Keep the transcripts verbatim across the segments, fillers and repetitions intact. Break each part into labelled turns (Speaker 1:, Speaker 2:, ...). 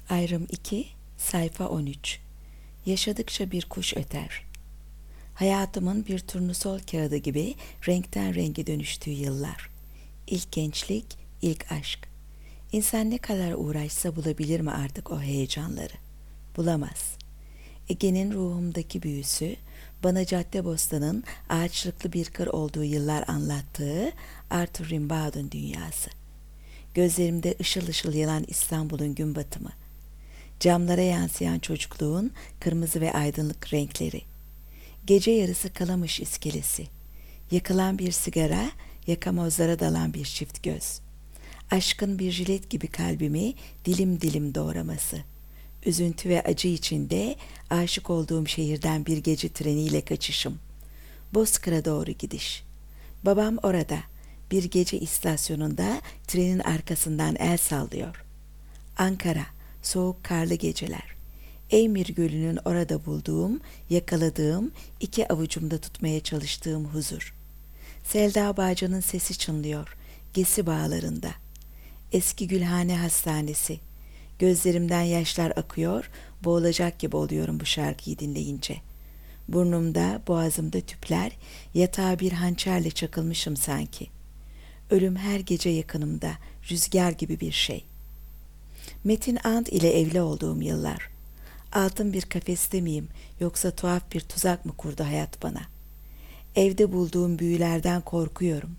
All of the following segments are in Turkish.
Speaker 1: Ayrım iki, sayfa on üç. Yaşadıkça bir kuş öter. Hayatımın bir turnusol kağıdı gibi renkten renge dönüştüğü yıllar. İlk gençlik, ilk aşk. İnsan ne kadar uğraşsa bulabilir mi artık o heyecanları? Bulamaz. Ege'nin ruhumdaki büyüsü, bana Caddebostan'ın ağaçlıklı bir kır olduğu yıllar anlattığı Arthur Rimbaud'un dünyası. Gözlerimde ışıl ışıl yanan İstanbul'un gün batımı. Camlara yansıyan çocukluğun kırmızı ve aydınlık renkleri. Gece yarısı Kalamış iskelesi. Yakılan bir sigara, yakamozlara dalan bir çift göz. Aşkın bir jilet gibi kalbimi dilim dilim doğraması. Üzüntü ve acı içinde aşık olduğum şehirden bir gece treniyle kaçışım. Bozkır'a doğru gidiş. Babam orada, bir gece istasyonunda trenin arkasından el sallıyor. Ankara, soğuk karlı geceler. Eymir Gölü'nün orada bulduğum, yakaladığım, iki avucumda tutmaya çalıştığım huzur. Selda Bağcan'ın sesi çınlıyor, Gesi bağlarında. Eski Gülhane Hastanesi. Gözlerimden yaşlar akıyor, boğulacak gibi oluyorum bu şarkıyı dinleyince. Burnumda, boğazımda tüpler, yatağa bir hançerle çakılmışım sanki. Ölüm her gece yakınımda, rüzgar gibi bir şey. Metin Ant ile evli olduğum yıllar. Altın bir kafeste miyim, yoksa tuhaf bir tuzak mı kurdu hayat bana? Evde bulduğum büyülerden korkuyorum.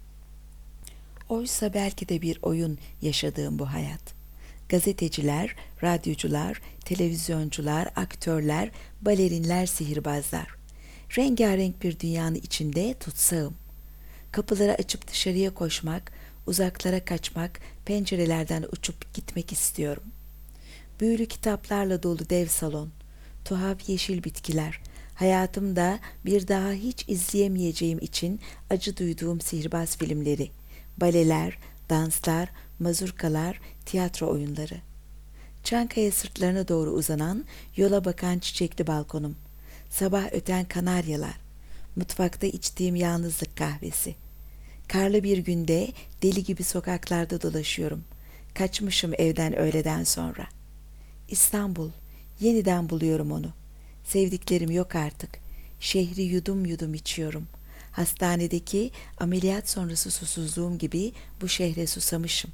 Speaker 1: Oysa belki de bir oyun yaşadığım bu hayat. Gazeteciler, radyocular, televizyoncular, aktörler, balerinler, sihirbazlar. Rengarenk bir dünyanın içinde tutsağım. Kapıları açıp dışarıya koşmak, uzaklara kaçmak, pencerelerden uçup gitmek istiyorum. Büyülü kitaplarla dolu dev salon, tuhaf yeşil bitkiler, hayatımda bir daha hiç izleyemeyeceğim için acı duyduğum sihirbaz filmleri, baleler, danslar, mazurkalar, tiyatro oyunları. Çankaya sırtlarına doğru uzanan, yola bakan çiçekli balkonum, sabah öten kanaryalar, mutfakta içtiğim yalnızlık kahvesi. Karlı bir günde deli gibi sokaklarda dolaşıyorum. Kaçmışım evden öğleden sonra. İstanbul, yeniden buluyorum onu. Sevdiklerim yok artık. Şehri yudum yudum içiyorum. Hastanedeki ameliyat sonrası susuzluğum gibi bu şehre susamışım.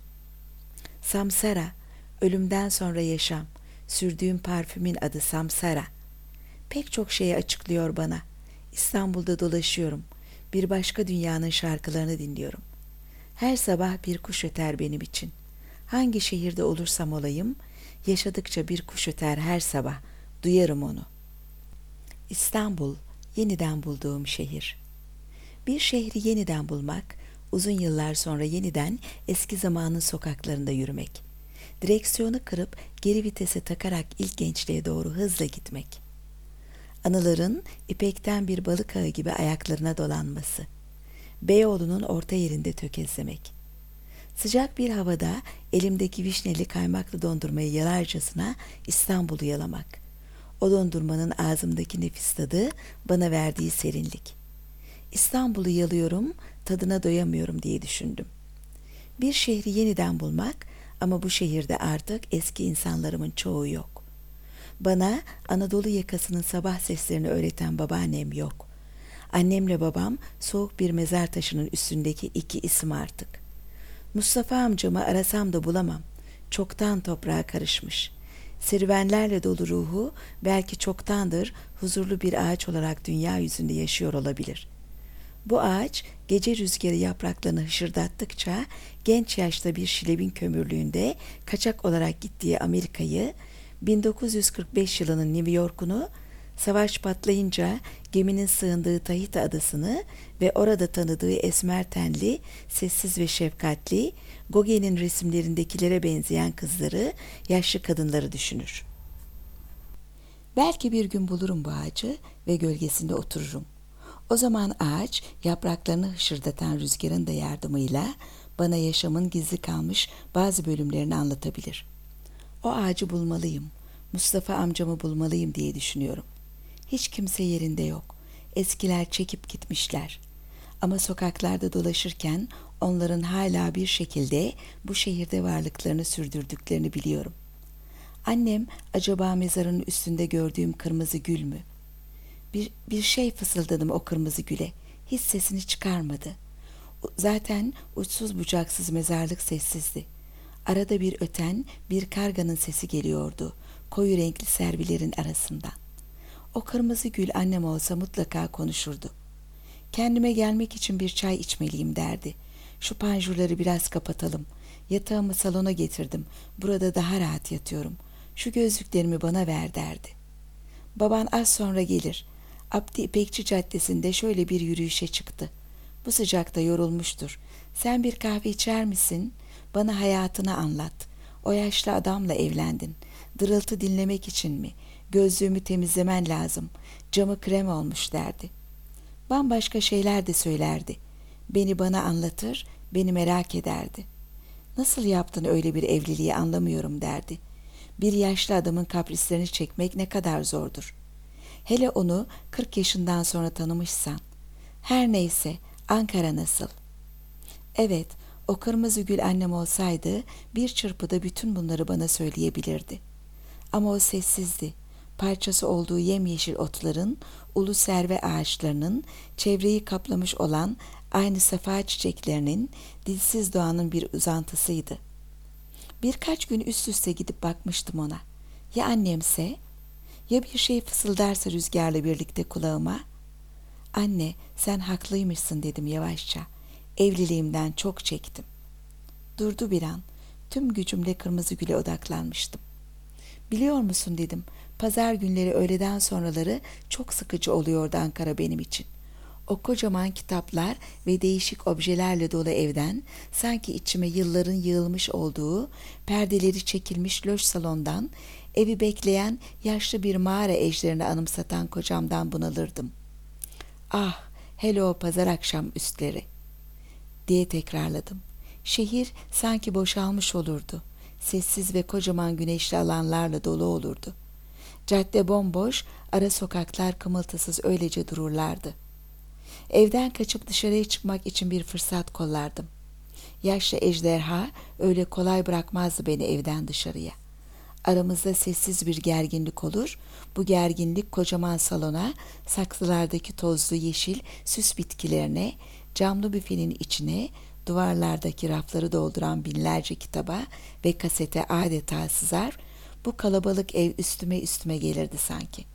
Speaker 1: Samsara, ölümden sonra yaşam. Sürdüğüm parfümün adı Samsara. Pek çok şeyi açıklıyor bana. İstanbul'da dolaşıyorum. Bir başka dünyanın şarkılarını dinliyorum. Her sabah bir kuş öter benim için. Hangi şehirde olursam olayım, yaşadıkça bir kuş öter her sabah. Duyarım onu. İstanbul, yeniden bulduğum şehir. Bir şehri yeniden bulmak, uzun yıllar sonra yeniden eski zamanın sokaklarında yürümek. Direksiyonu kırıp geri vitese takarak ilk gençliğe doğru hızla gitmek. Anıların ipekten bir balık ağı gibi ayaklarına dolanması. Beyoğlu'nun orta yerinde tökezlemek. Sıcak bir havada elimdeki vişneli kaymaklı dondurmayı yalarcasına İstanbul'u yalamak. O dondurmanın ağzımdaki nefis tadı, bana verdiği serinlik. İstanbul'u yalıyorum, tadına doyamıyorum diye düşündüm. Bir şehri yeniden bulmak ama bu şehirde artık eski insanlarımın çoğu yok. Bana Anadolu yakasının sabah seslerini öğreten babaannem yok. Annemle babam soğuk bir mezar taşının üstündeki iki isim artık. Mustafa amcamı arasam da bulamam. Çoktan toprağa karışmış. Serüvenlerle dolu ruhu belki çoktandır huzurlu bir ağaç olarak dünya yüzünde yaşıyor olabilir. Bu ağaç gece rüzgarı yapraklarını hışırdattıkça genç yaşta bir şilebin kömürlüğünde kaçak olarak gittiği Amerika'yı, bin dokuz yüz kırk beş yılının New York'unu, savaş patlayınca geminin sığındığı Tahiti adasını ve orada tanıdığı esmer tenli, sessiz ve şefkatli, Gauguin'in resimlerindekilere benzeyen kızları, yaşlı kadınları düşünür. Belki bir gün bulurum bu ağacı ve gölgesinde otururum. O zaman ağaç yapraklarını hışırdatan rüzgarın da yardımıyla bana yaşamın gizli kalmış bazı bölümlerini anlatabilir. O ağacı bulmalıyım, Mustafa amcamı bulmalıyım diye düşünüyorum. Hiç kimse yerinde yok. Eskiler çekip gitmişler. Ama sokaklarda dolaşırken onların hala bir şekilde bu şehirde varlıklarını sürdürdüklerini biliyorum. Annem acaba mezarın üstünde gördüğüm kırmızı gül mü? Bir, bir şey fısıldadım o kırmızı güle. Hiç sesini çıkarmadı. Zaten uçsuz bucaksız mezarlık sessizdi. Arada bir öten bir karganın sesi geliyordu koyu renkli servilerin arasından. O kırmızı gül annem olsa mutlaka konuşurdu. Kendime gelmek için bir çay içmeliyim derdi. Şu panjurları biraz kapatalım. Yatağımı salona getirdim. Burada daha rahat yatıyorum. Şu gözlüklerimi bana ver derdi. Baban az sonra gelir. Abdi İpekçi Caddesi'nde şöyle bir yürüyüşe çıktı. Bu sıcakta yorulmuştur. Sen bir kahve içer misin? Bana hayatını anlat. O yaşlı adamla evlendin. Dırıltı dinlemek için mi? Gözlüğümü temizlemen lazım. Camı krem olmuş derdi. Bambaşka şeyler de söylerdi. Beni bana anlatır, beni merak ederdi. Nasıl yaptın öyle bir evliliği anlamıyorum derdi. Bir yaşlı adamın kaprislerini çekmek ne kadar zordur. Hele onu kırk yaşından sonra tanımışsan. Her neyse, Ankara nasıl? Evet, o kırmızı gül annem olsaydı bir çırpıda bütün bunları bana söyleyebilirdi. Ama o sessizdi. Parçası olduğu yemyeşil otların, ulu serve ağaçlarının, çevreyi kaplamış olan aynı safa çiçeklerinin, dilsiz doğanın bir uzantısıydı. Birkaç gün üst üste gidip bakmıştım ona. Ya annemse? Ya bir şey fısıldarsa rüzgarla birlikte kulağıma? Anne, sen haklıymışsın dedim yavaşça. Evliliğimden çok çektim. Durdu bir an. Tüm gücümle kırmızı güle odaklanmıştım. Biliyor musun dedim. Pazar günleri öğleden sonraları çok sıkıcı oluyordu Ankara benim için. O kocaman kitaplar ve değişik objelerle dolu evden, sanki içime yılların yığılmış olduğu, perdeleri çekilmiş loş salondan, evi bekleyen yaşlı bir mağara ejderini anımsatan kocamdan bunalırdım. Ah, hele o pazar akşam üstleri, diye tekrarladım. Şehir sanki boşalmış olurdu. Sessiz ve kocaman güneşli alanlarla dolu olurdu. Cadde bomboş, ara sokaklar kımıltısız öylece dururlardı. Evden kaçıp dışarıya çıkmak için bir fırsat kollardım. Yaşlı ejderha öyle kolay bırakmazdı beni evden dışarıya. Aramızda sessiz bir gerginlik olur. Bu gerginlik kocaman salona, saksılardaki tozlu yeşil süs bitkilerine, camlı büfenin içine, duvarlardaki rafları dolduran binlerce kitaba ve kasete adeta sızar, bu kalabalık ev üstüme üstüme gelirdi sanki.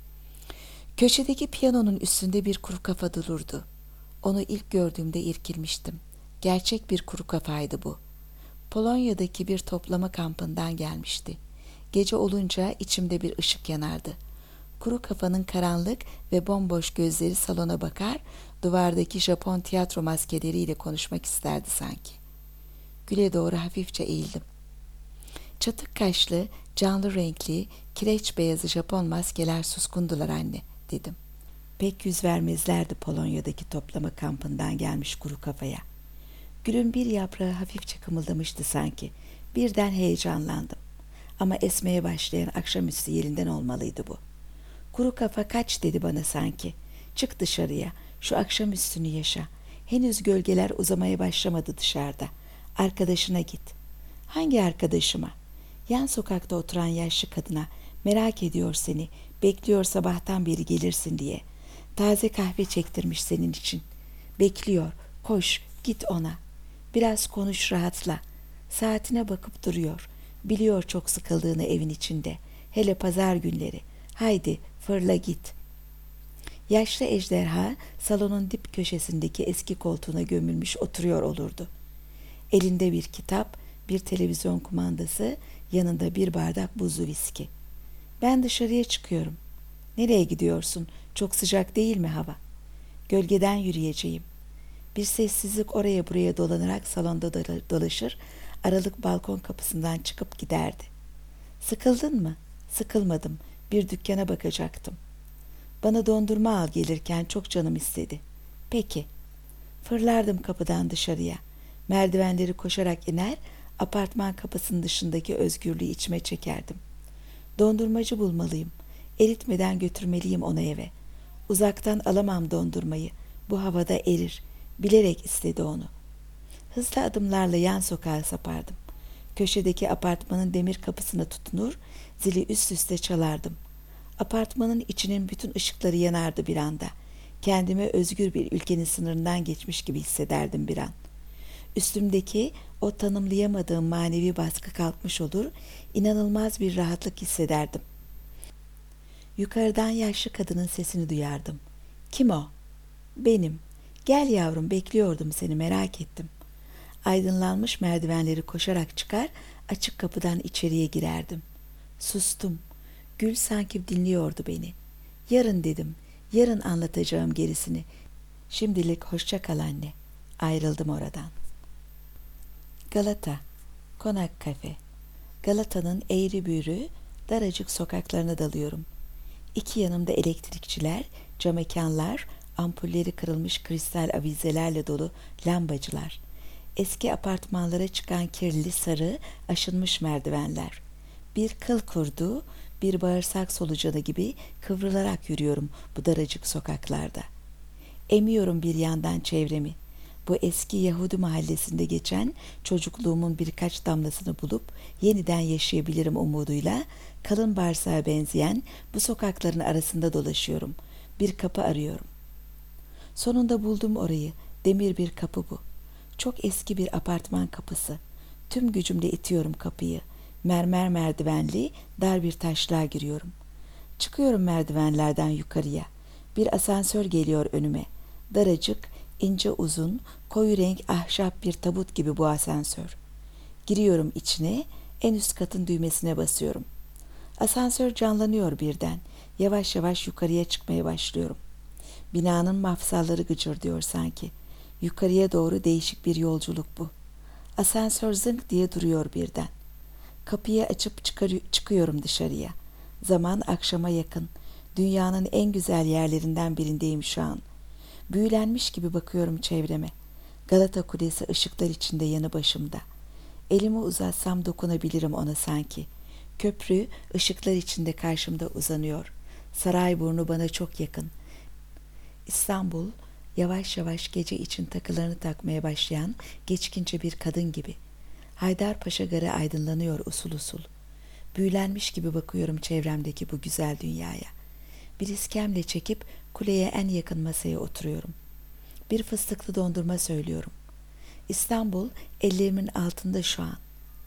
Speaker 1: Köşedeki piyanonun üstünde bir kuru kafa dururdu. Onu ilk gördüğümde irkilmiştim. Gerçek bir kuru kafaydı bu. Polonya'daki bir toplama kampından gelmişti. Gece olunca içimde bir ışık yanardı. Kuru kafanın karanlık ve bomboş gözleri salona bakar, duvardaki Japon tiyatro maskeleriyle konuşmak isterdi sanki. Güle doğru hafifçe eğildim. Çatık kaşlı, canlı renkli, kireç beyazı Japon maskeler suskundular anne, dedim. Pek yüz vermezlerdi Polonya'daki toplama kampından gelmiş kuru kafaya. Gülün bir yaprağı hafifçe kımıldamıştı sanki. Birden heyecanlandım. Ama esmeye başlayan akşamüstü yerinden olmalıydı bu. Kuru kafa kaç dedi bana sanki. Çık dışarıya, şu akşamüstünü yaşa. Henüz gölgeler uzamaya başlamadı dışarıda. Arkadaşına git. Hangi arkadaşıma? Yan sokakta oturan yaşlı kadına. Merak ediyor seni. Bekliyor sabahtan beri gelirsin diye. Taze kahve çektirmiş senin için. Bekliyor. Koş, git ona. Biraz konuş, rahatla. Saatine bakıp duruyor. Biliyor çok sıkıldığını evin içinde. Hele pazar günleri. Haydi fırla git. Yaşlı ejderha salonun dip köşesindeki eski koltuğuna gömülmüş oturuyor olurdu. Elinde bir kitap, bir televizyon kumandası, yanında bir bardak buzlu viski. Ben dışarıya çıkıyorum. Nereye gidiyorsun? Çok sıcak değil mi hava? Gölgeden yürüyeceğim. Bir sessizlik oraya buraya dolanarak salonda dolaşır, aralık balkon kapısından çıkıp giderdi. Sıkıldın mı? Sıkılmadım. Bir dükkana bakacaktım. Bana dondurma al gelirken çok canım istedi. Peki. Fırlardım kapıdan dışarıya. Merdivenleri koşarak iner, apartman kapısının dışındaki özgürlüğü içime çekerdim. Dondurmacı bulmalıyım. Eritmeden götürmeliyim onu eve. Uzaktan alamam dondurmayı. Bu havada erir. Bilerek istedi onu. Hızlı adımlarla yan sokağa sapardım. Köşedeki apartmanın demir kapısına tutunur, zili üst üste çalardım. Apartmanın içinin bütün ışıkları yanardı bir anda. Kendimi özgür bir ülkenin sınırından geçmiş gibi hissederdim bir an. Üstümdeki o tanımlayamadığım manevi baskı kalkmış olur, inanılmaz bir rahatlık hissederdim. Yukarıdan yaşlı kadının sesini duyardım. Kim o? Benim. Gel yavrum, bekliyordum seni, merak ettim. Aydınlanmış merdivenleri koşarak çıkar, açık kapıdan içeriye girerdim. Sustum. Gül sanki dinliyordu beni. Yarın dedim, yarın anlatacağım gerisini. Şimdilik hoşça kal anne. Ayrıldım oradan. Galata, Konak Kafe. Galata'nın eğri büğrü, daracık sokaklarına dalıyorum. İki yanımda elektrikçiler, camekanlar, ampulleri kırılmış kristal avizelerle dolu lambacılar. Eski apartmanlara çıkan kirli sarı, aşınmış merdivenler. Bir kıl kurdu, bir bağırsak solucanı gibi kıvrılarak yürüyorum bu daracık sokaklarda. Emiyorum bir yandan çevremi. Bu eski Yahudi mahallesinde geçen çocukluğumun birkaç damlasını bulup yeniden yaşayabilirim umuduyla kalın bağırsağa benzeyen bu sokakların arasında dolaşıyorum. Bir kapı arıyorum. Sonunda buldum orayı. Demir bir kapı bu. Çok eski bir apartman kapısı. Tüm gücümle itiyorum kapıyı. Mermer merdivenli, dar bir taşlığa giriyorum. Çıkıyorum merdivenlerden yukarıya. Bir asansör geliyor önüme. Daracık, ince uzun, koyu renk ahşap bir tabut gibi bu asansör. Giriyorum içine, en üst katın düğmesine basıyorum. Asansör canlanıyor birden. Yavaş yavaş yukarıya çıkmaya başlıyorum. Binanın mafsalları gıcırdıyor sanki. Yukarıya doğru değişik bir yolculuk bu. Asansör zınk diye duruyor birden. Kapıyı açıp çıkar- çıkıyorum dışarıya. Zaman akşama yakın. Dünyanın en güzel yerlerinden birindeyim şu an. Büyülenmiş gibi bakıyorum çevreme. Galata Kulesi ışıklar içinde yanı başımda. Elimi uzatsam dokunabilirim ona sanki. Köprü ışıklar içinde karşımda uzanıyor. Sarayburnu bana çok yakın. İstanbul yavaş yavaş gece için takılarını takmaya başlayan geçkince bir kadın gibi. Haydarpaşa Garı aydınlanıyor usul usul. Büyülenmiş gibi bakıyorum çevremdeki bu güzel dünyaya. Bir iskemle çekip kuleye en yakın masaya oturuyorum. Bir fıstıklı dondurma söylüyorum. İstanbul ellerimin altında şu an.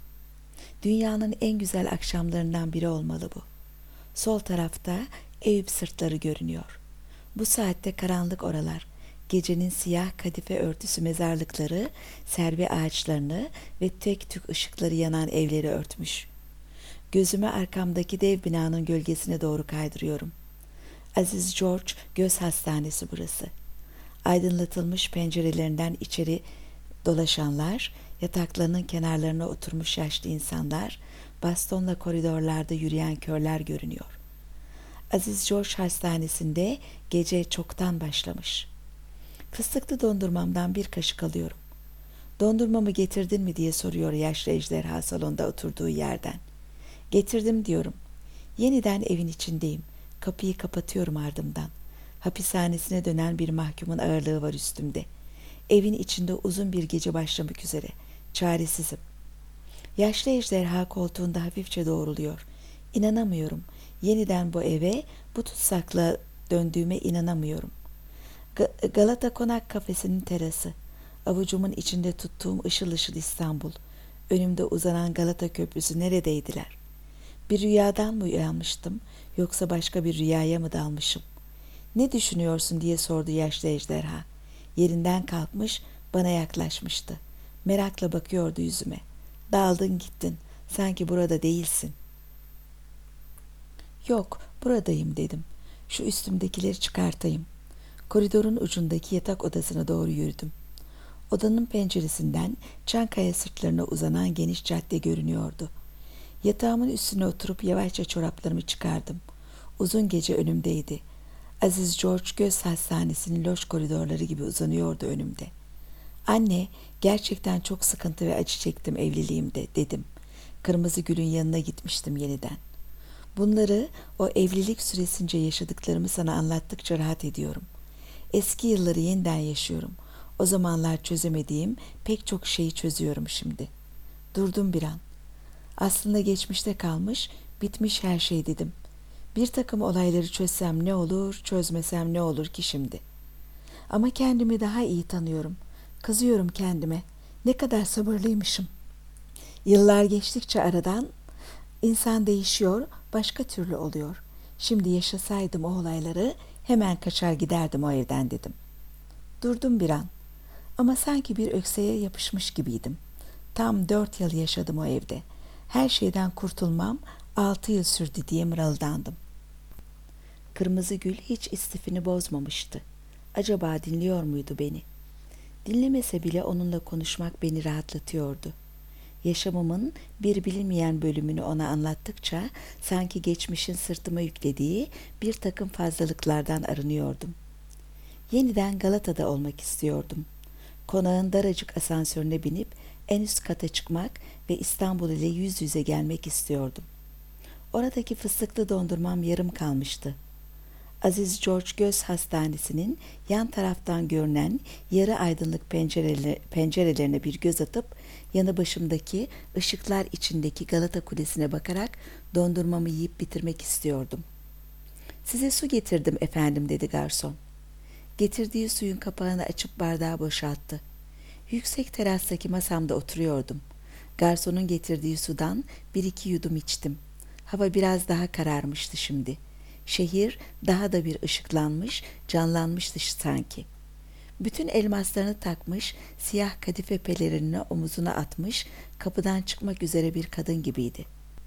Speaker 1: Dünyanın en güzel akşamlarından biri olmalı bu. Sol tarafta Eyüp sırtları görünüyor. Bu saatte karanlık oralar. Gecenin siyah kadife örtüsü mezarlıkları, servi ağaçlarını ve tek tük ışıkları yanan evleri örtmüş. Gözümü arkamdaki dev binanın gölgesine doğru kaydırıyorum. Aziz George Göz Hastanesi burası. Aydınlatılmış pencerelerinden içeri dolaşanlar, yataklarının kenarlarına oturmuş yaşlı insanlar, bastonla koridorlarda yürüyen körler görünüyor. Aziz George Hastanesi'nde gece çoktan başlamış. Fıstıklı dondurmamdan bir kaşık alıyorum. Dondurmamı getirdin mi diye soruyor yaşlı ejderha salonda oturduğu yerden. Getirdim diyorum. Yeniden evin içindeyim. Kapıyı kapatıyorum ardımdan. Hapishanesine dönen bir mahkumun ağırlığı var üstümde. Evin içinde uzun bir gece başlamak üzere. Çaresizim. Yaşlı ejderha koltuğunda hafifçe doğruluyor. İnanamıyorum. Yeniden bu eve, bu tutsakla döndüğüme inanamıyorum. Ga- Galata Konak Kafesi'nin terası. Avucumun içinde tuttuğum ışıl ışıl İstanbul. Önümde uzanan Galata Köprüsü neredeydiler? Bir rüyadan mı uyanmıştım, yoksa başka bir rüyaya mı dalmışım? Ne düşünüyorsun diye sordu yaşlı ejderha. Yerinden kalkmış, bana yaklaşmıştı. Merakla bakıyordu yüzüme. Daldın gittin, sanki burada değilsin. Yok, buradayım dedim. Şu üstümdekileri çıkartayım. Koridorun ucundaki yatak odasına doğru yürüdüm. Odanın penceresinden Çankaya sırtlarına uzanan geniş cadde görünüyordu. Yatağımın üstüne oturup yavaşça çoraplarımı çıkardım. Uzun gece önümdeydi. Aziz George Göz Hastanesi'nin loş koridorları gibi uzanıyordu önümde. Anne, gerçekten çok sıkıntı ve acı çektim evliliğimde dedim. Kırmızı Gül'ün yanına gitmiştim yeniden. Bunları o evlilik süresince yaşadıklarımı sana anlattıkça rahat ediyorum. Eski yılları yeniden yaşıyorum. O zamanlar çözemediğim pek çok şeyi çözüyorum şimdi. Durdum bir an. Aslında geçmişte kalmış, bitmiş her şey dedim. Bir takım olayları çözsem ne olur, çözmesem ne olur ki şimdi? Ama kendimi daha iyi tanıyorum. Kızıyorum kendime. Ne kadar sabırlıymışım. Yıllar geçtikçe aradan insan değişiyor, başka türlü oluyor. Şimdi yaşasaydım o olayları hemen kaçar giderdim o evden dedim. Durdum bir an. Ama sanki bir ökseye yapışmış gibiydim. Tam dört yıl yaşadım o evde. Her şeyden kurtulmam altı yıl sürdü diye mırıldandım. Kırmızı gül hiç istifini bozmamıştı. Acaba dinliyor muydu beni? Dinlemese bile onunla konuşmak beni rahatlatıyordu. Yaşamımın bir bilinmeyen bölümünü ona anlattıkça sanki geçmişin sırtıma yüklediği bir takım fazlalıklardan arınıyordum. Yeniden Galata'da olmak istiyordum. Konağın daracık asansörüne binip en üst kata çıkmak ve İstanbul ile yüz yüze gelmek istiyordum. Oradaki fıstıklı dondurmam yarım kalmıştı. Aziz George Göz Hastanesi'nin yan taraftan görünen yarı aydınlık pencerelerine, pencerelerine bir göz atıp yanı başımdaki ışıklar içindeki Galata Kulesi'ne bakarak dondurmamı yiyip bitirmek istiyordum. "Size su getirdim efendim," dedi garson. Getirdiği suyun kapağını açıp bardağı boşalttı. Yüksek terastaki masamda oturuyordum. Garsonun getirdiği sudan bir iki yudum içtim. Hava biraz daha kararmıştı şimdi. Şehir daha da bir ışıklanmış, canlanmıştı sanki. Bütün elmaslarını takmış, siyah kadife pelerinini omuzuna atmış, kapıdan çıkmak üzere bir kadın gibiydi.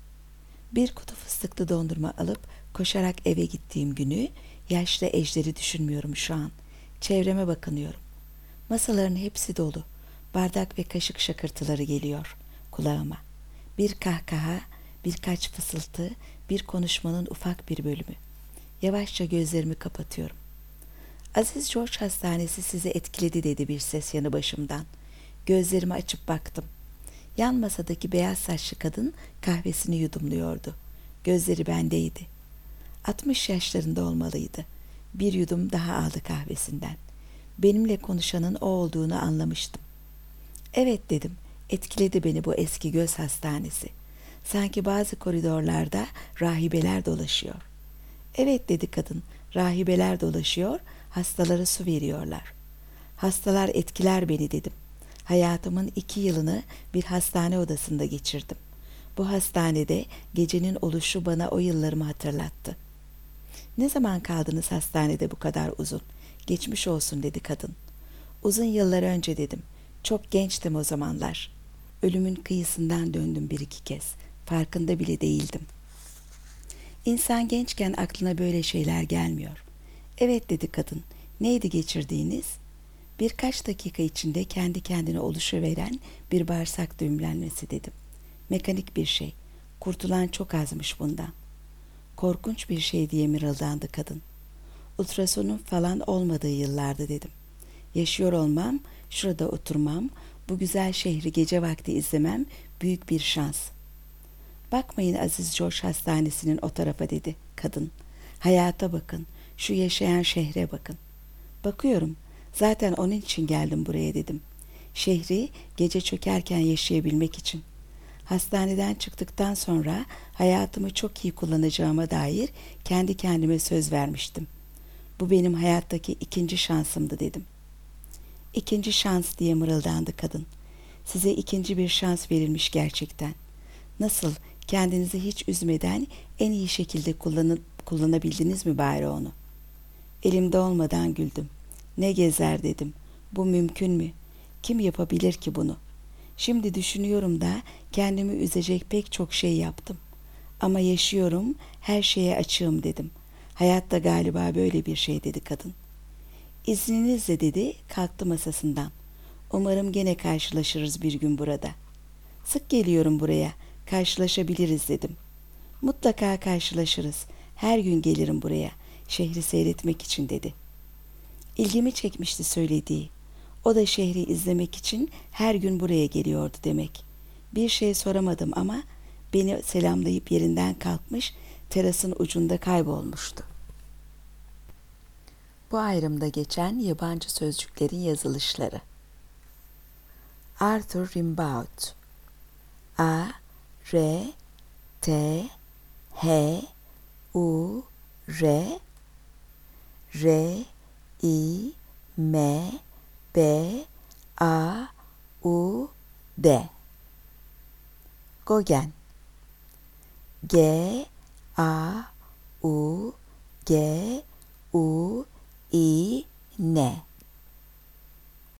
Speaker 1: Bir kutu fıstıklı dondurma alıp koşarak eve gittiğim günü, yaşlı ejderi düşünmüyorum şu an. Çevreme bakınıyorum. Masaların hepsi dolu. Bardak ve kaşık şakırtıları geliyor kulağıma. Bir kahkaha, birkaç fısıltı, bir konuşmanın ufak bir bölümü. Yavaşça gözlerimi kapatıyorum. "Aziz George Hastanesi sizi etkiledi," dedi bir ses yanı başımdan. Gözlerimi açıp baktım. Yan masadaki beyaz saçlı kadın kahvesini yudumluyordu. Gözleri bendeydi. Altmış yaşlarında olmalıydı. Bir yudum daha aldı kahvesinden. Benimle konuşanın o olduğunu anlamıştım. "Evet," dedim. "Etkiledi beni bu eski göz hastanesi. Sanki bazı koridorlarda rahibeler dolaşıyor." "Evet," dedi kadın. "Rahibeler dolaşıyor, hastalara su veriyorlar." "Hastalar etkiler beni," dedim. Hayatımın iki yılını bir hastane odasında geçirdim. Bu hastanede gecenin oluşu bana o yıllarımı hatırlattı. "Ne zaman kaldınız hastanede bu kadar uzun?" "Geçmiş olsun," dedi kadın. "Uzun yıllar önce," dedim. "Çok gençtim o zamanlar. Ölümün kıyısından döndüm bir iki kez. Farkında bile değildim." İnsan gençken aklına böyle şeyler gelmiyor. "Evet," dedi kadın. "Neydi geçirdiğiniz?" "Birkaç dakika içinde kendi kendine oluşuveren bir bağırsak düğümlenmesi," dedim. "Mekanik bir şey. Kurtulan çok azmış bundan." "Korkunç bir şey," diye mırıldandı kadın. "Ultrasonun falan olmadığı yıllardı," dedim. "Yaşıyor olmam, şurada oturmam, bu güzel şehri gece vakti izlemem büyük bir şans." "Bakmayın Aziz George Hastanesi'nin o tarafa," dedi kadın. "Hayata bakın, şu yaşayan şehre bakın." "Bakıyorum, zaten onun için geldim buraya," dedim. "Şehri gece çökerken yaşayabilmek için. Hastaneden çıktıktan sonra hayatımı çok iyi kullanacağıma dair kendi kendime söz vermiştim. Bu benim hayattaki ikinci şansımdı," dedim. "İkinci şans," diye mırıldandı kadın. "Size ikinci bir şans verilmiş gerçekten. Nasıl, kendinizi hiç üzmeden en iyi şekilde kullanıp kullanabildiniz mi bari onu?" Elimde olmadan güldüm. "Ne gezer," dedim. "Bu mümkün mü? Kim yapabilir ki bunu? Şimdi düşünüyorum da kendimi üzecek pek çok şey yaptım. Ama yaşıyorum, her şeye açığım," dedim. "Hayat da galiba böyle bir şey," dedi kadın. "İzninizle," dedi, kalktı masasından. "Umarım gene karşılaşırız bir gün burada." "Sık geliyorum buraya, karşılaşabiliriz," dedim. "Mutlaka karşılaşırız. Her gün gelirim buraya, şehri seyretmek için," dedi. İlgimi çekmişti söylediği. O da şehri izlemek için her gün buraya geliyordu demek. Bir şey soramadım ama beni selamlayıp yerinden kalkmış, terasın ucunda kaybolmuştu. Bu ayrımda geçen yabancı sözcüklerin yazılışları. Arthur Rimbaud. A. R, T, H, U, R, R, I, M, B, A, U, D. Gogen. G, A, U, G, U, I, N.